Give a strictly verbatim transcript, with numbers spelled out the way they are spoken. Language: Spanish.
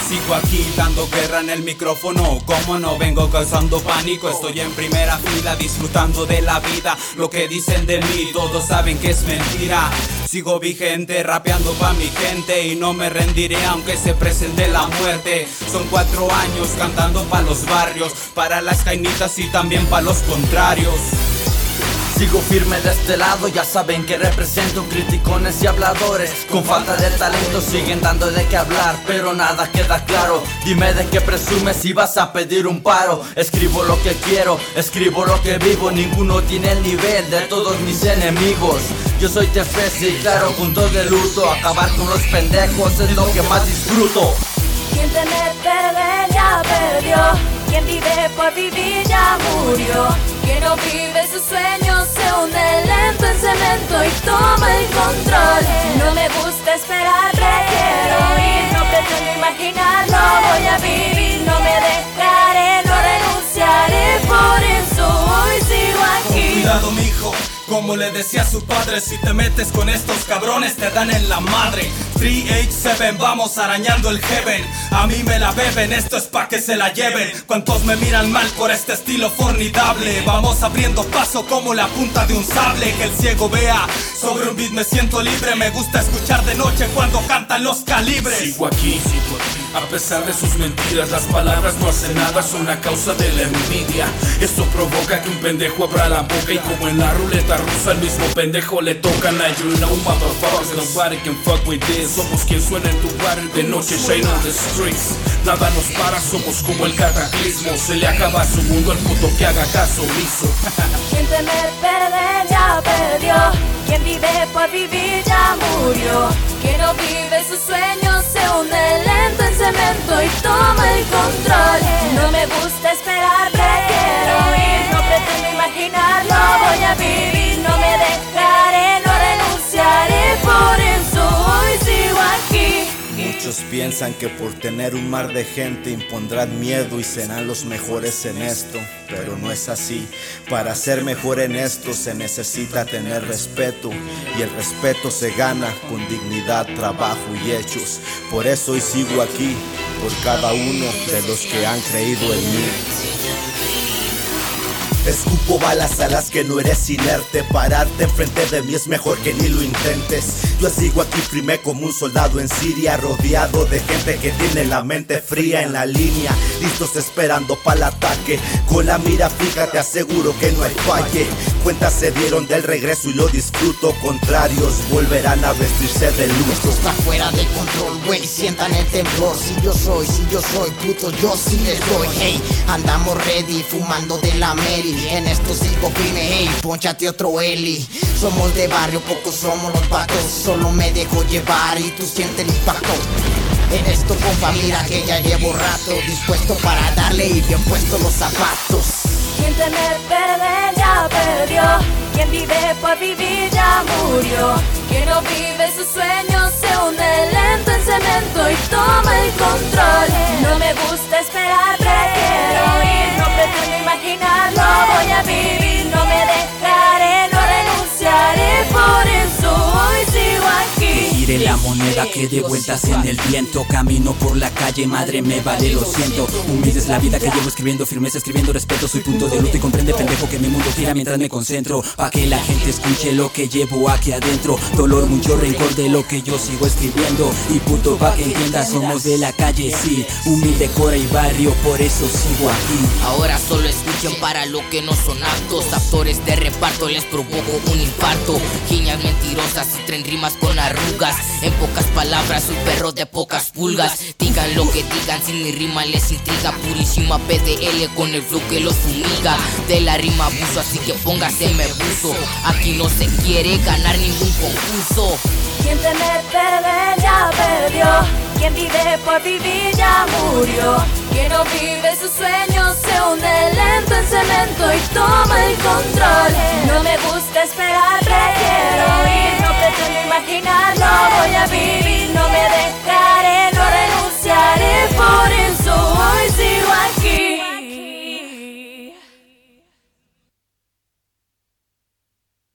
Sigo aquí dando guerra en el micrófono. Como no vengo causando pánico, estoy en primera fila disfrutando de la vida. Lo que dicen de mí todos saben que es mentira. Sigo vigente rapeando pa' mi gente y no me rendiré aunque se presente la muerte. Son cuatro años cantando pa' los barrios, para las cainitas y también pa' los contrarios. Sigo firme de este lado, ya saben que represento criticones y habladores. Con falta de talento siguen dando de qué hablar, pero nada queda claro. Dime de qué presumes si vas a pedir un paro. Escribo lo que quiero, escribo lo que vivo. Ninguno tiene el nivel de todos mis enemigos. Yo soy T F S y claro, punto de luto. Acabar con los pendejos es lo que más disfruto. Quien teme perder ya perdió, quien vive por vivir ya murió. Quien no vive sus sueños se hunde lento en cemento y toma el control. No me gusta esperar, prefiero ir, no pretendo imaginarlo. Voy a vivir, no me dejaré, no renunciaré, por eso hoy sigo aquí. Cuidado mijo, como le decía a su padre, si te metes con estos cabrones te dan en la madre. tres H siete, vamos arañando el heaven. A mí me la beben, esto es pa' que se la lleven. Cuantos me miran mal por este estilo formidable. Vamos abriendo paso como la punta de un sable. Que el ciego vea, sobre un beat me siento libre. Me gusta escuchar de noche cuando cantan los calibres. Sigo aquí, sigo aquí, a pesar de sus mentiras. Las palabras no hacen nada, son a causa de la envidia. Esto provoca que un pendejo abra la boca y como en la ruleta rusa al mismo pendejo le tocan. A you know motherfuckers, nobody can fuck with this. Somos quien suena en tu barrio de noche, shine on the streets. Nada nos para, somos como el cataclismo. Se le acaba su mundo al puto que haga caso omiso. Quien teme perder ya perdió, quien vive por vivir ya murió. Quien no vive sus sueños se hunde lento en cemento y toma el control. No me gusta esperar, prefiero ir, no pretendo imaginarlo. Voy a vivir, no me dejaré, no renunciaré, por eso hoy sigo aquí. Muchos piensan que por tener un mar de gente impondrán miedo y serán los mejores en esto, pero no es así. Para ser mejor en esto se necesita tener respeto, y el respeto se gana con dignidad, trabajo y hechos. Por eso hoy sigo aquí, por cada uno de los que han creído en mí. Escupo balas a las que no eres inerte. Pararte enfrente de mí es mejor que ni lo intentes. Yo sigo aquí firme como un soldado en Siria, rodeado de gente que tiene la mente fría. En la línea, listos esperando para el ataque. Con la mira fija te aseguro que no hay falle. Cuentas se dieron del regreso y lo disfruto. Contrarios volverán a vestirse de luz. Esto está fuera de control, güey, sientan el temblor. Si yo soy, si yo soy puto, yo sí les doy. Hey, andamos ready, fumando de la Mary. En esto sigo firme, hey, ponchate otro Eli. Somos de barrio, pocos somos los vatos. Solo me dejo llevar y tú sientes el impacto. En esto compa, mira que ya llevo rato dispuesto para darle y bien puestos los zapatos. Quien teme perder ya perdió, quien vive por vivir ya murió. Quien no vive sus sueños se hunde lento en cemento y toma el control. No me gusta esperar, prefiero ir, no pretendo imaginarlo. Voy a vivir, no me dejaré, no renunciaré, por eso hoy sigo aquí. Gire la moneda que dé vueltas en el viento. Camino por la calle, madre me vale, lo siento. Humilde es la vida que llevo escribiendo, firmeza escribiendo respeto. Soy punto de luto y comprende pendejo que mi mundo gira mientras me concentro. Pa' que la gente escuche lo que llevo aquí adentro. Dolor, mucho rencor de lo que yo sigo escribiendo. Y puto pa' que entienda, somos de la calle, sí. Humilde, cora y barrio, por eso sigo aquí. Ahora solo escuchen para lo que no son actos. Actores de reparto les provoco un infarto. Giñas mentirosas y traen rimas con arrugas. En pocas palabras soy perro de pocas pulgas. Digan lo que digan, si mi rima les intriga. Purísima P D L con el flow que los fumiga. De la rima abuso, así que póngase me buzo. Aquí no se quiere ganar ningún concurso. Quien teme perder ya perdió, quien vive por vivir ya murió. Quien no vive sus sueños se hunde lento en cemento y toma el control. No me gusta esperar,